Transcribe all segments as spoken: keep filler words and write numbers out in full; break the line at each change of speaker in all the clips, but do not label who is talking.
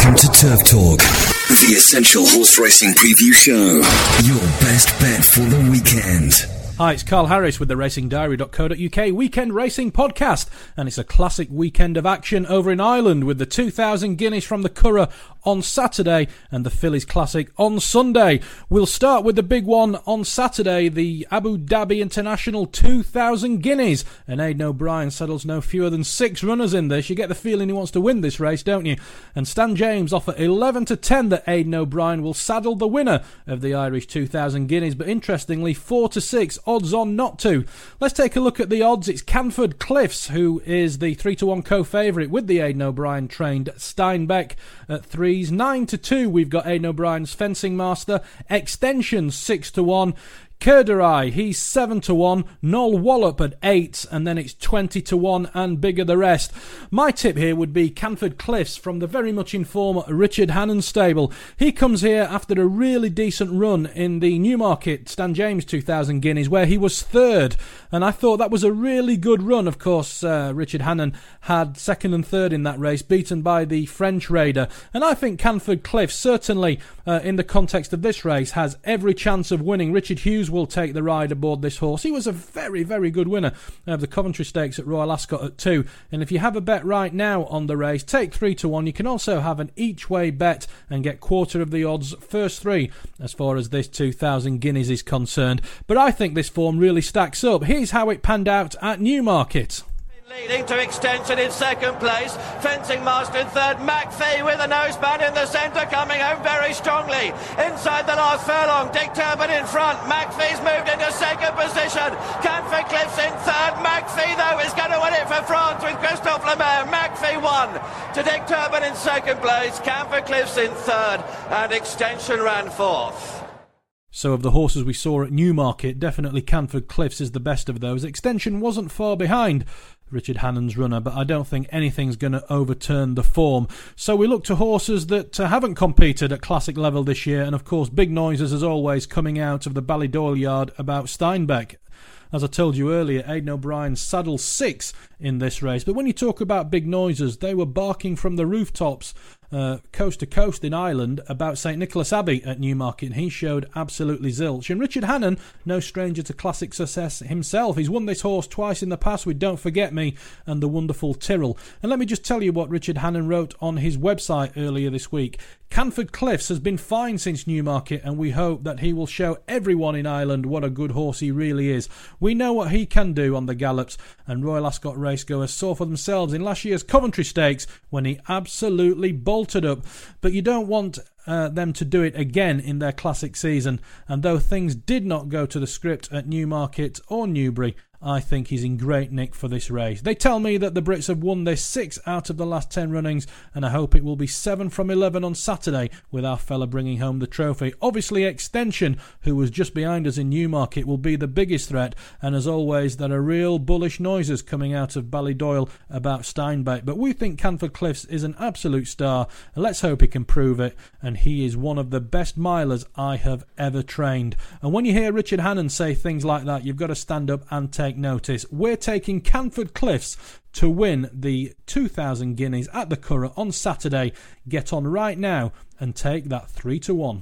Welcome to Turf Talk, the Essential Horse Racing Preview Show. Your best bet for the weekend.
Hi, it's Carl Harris with the racing diary dot co dot U K Weekend Racing Podcast, and it's a classic weekend of action over in Ireland with the two thousand guineas from the Curragh on Saturday and the Fillies Classic on Sunday. We'll start with the big one on Saturday, the Abu Dhabi International two thousand guineas, and Aidan O'Brien saddles no fewer than six runners in this. You get the feeling he wants to win this race, don't you? And Stan James offer eleven to ten that Aidan O'Brien will saddle the winner of the Irish two thousand guineas, but interestingly four to six odds on not to. Let's take a look at the odds. It's Canford Cliffs, who is the three to one co-favourite with the Aidan O'Brien trained Steinbeck at threes. nine to two, we've got Aidan O'Brien's Fencing Master. Extension six to one. Curderai, he's seven to one, Noel Wallop at eight, and then it's twenty to one and bigger the rest. My tip here would be Canford Cliffs from the very much informed Richard Hannon stable. He comes here after a really decent run in the Newmarket Stan James two thousand guineas where he was third, and I thought that was a really good run. Of course, uh, Richard Hannon had second and third in that race, beaten by the French Raider, and I think Canford Cliffs certainly uh, in the context of this race has every chance of winning. Richard Hughes will take the ride aboard this horse. He was a very, very good winner of the Coventry Stakes at Royal Ascot at two. And if you have a bet right now on the race, take three to one. You can also have an each way bet and get quarter of the odds first three as far as this two thousand guineas is concerned. But I think this form really stacks up. Here's how it panned out at Newmarket.
Leading to Extension in second place, Fencing Master in third, McPhee with a noseband in the centre, coming home very strongly. Inside the last furlong, Dick Turpin in front, McPhee's moved into second position, Canford Cliffs in third, McPhee though is going to win it for France with Christophe Lemaire. McPhee won to Dick Turpin in second place, Canford Cliffs in third, and Extension ran fourth.
So of the horses we saw at Newmarket, definitely Canford Cliffs is the best of those. Extension wasn't far behind Richard Hannon's runner, but I don't think anything's going to overturn the form. So we look to horses that uh, haven't competed at classic level this year, and of course big noises as always coming out of the Ballydoyle yard about Steinbeck. As I told you earlier, Aidan O'Brien saddled six in this race, but when you talk about big noises, they were barking from the rooftops Uh, coast to coast in Ireland about St Nicholas Abbey at Newmarket, and he showed absolutely zilch. And Richard Hannon, no stranger to classic success himself, he's won this horse twice in the past with Don't Forget Me and the wonderful Tyrrell. And let me just tell you what Richard Hannon wrote on his website earlier this week. Canford Cliffs has been fine since Newmarket, and we hope that he will show everyone in Ireland what a good horse he really is. We know what he can do on the gallops, and Royal Ascot racegoers saw for themselves in last year's Coventry Stakes when he absolutely bolted up. But you don't want uh, them to do it again in their classic season, and though things did not go to the script at Newmarket or Newbury, I think he's in great nick for this race. They tell me that the Brits have won this six out of the last ten runnings, and I hope it will be seven from eleven on Saturday with our fella bringing home the trophy. Obviously Extension, who was just behind us in Newmarket, will be the biggest threat, and as always there are real bullish noises coming out of Ballydoyle about Steinbeck, but we think Canford Cliffs is an absolute star, and let's hope he can prove it, and he is one of the best milers I have ever trained. And when you hear Richard Hannon say things like that, you've got to stand up and take notice. We're taking Canford Cliffs to win the two thousand guineas at the Curragh on Saturday. Get on right now and take that three to one.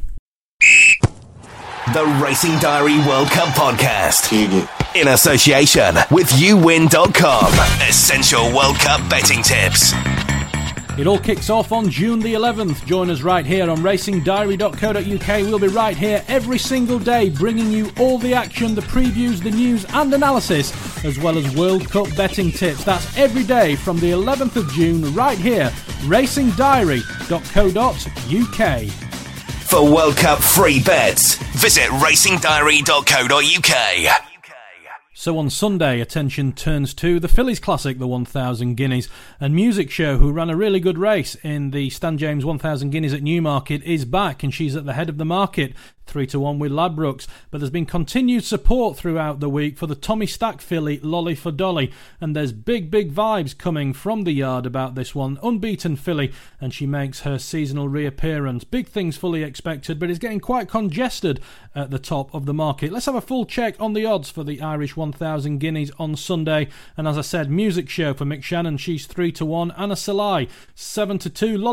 The Racing Diary World Cup Podcast in association with you win dot com. Essential World Cup betting tips.
It all kicks off on June the eleventh. Join us right here on racing diary dot co dot U K. We'll be right here every single day bringing you all the action, the previews, the news and analysis, as well as World Cup betting tips. That's every day from the eleventh of June right here, racing diary dot co dot U K.
For World Cup free bets, visit racing diary dot co dot U K.
So on Sunday, attention turns to the Fillies Classic, the one thousand guineas, and Music Show, who ran a really good race in the Stan James one thousand guineas at Newmarket, is back, and she's at the head of the market. three to one with Ladbrokes, but there's been continued support throughout the week for the Tommy Stack filly Lolly for Dolly, and there's big big vibes coming from the yard about this one. Unbeaten filly, and she makes her seasonal reappearance. Big things fully expected, but it's getting quite congested at the top of the market. Let's have a full check on the odds for the Irish one thousand guineas on Sunday, and as I said, Music Show for Mick Shannon, she's three to one, Anna Salai seven to two,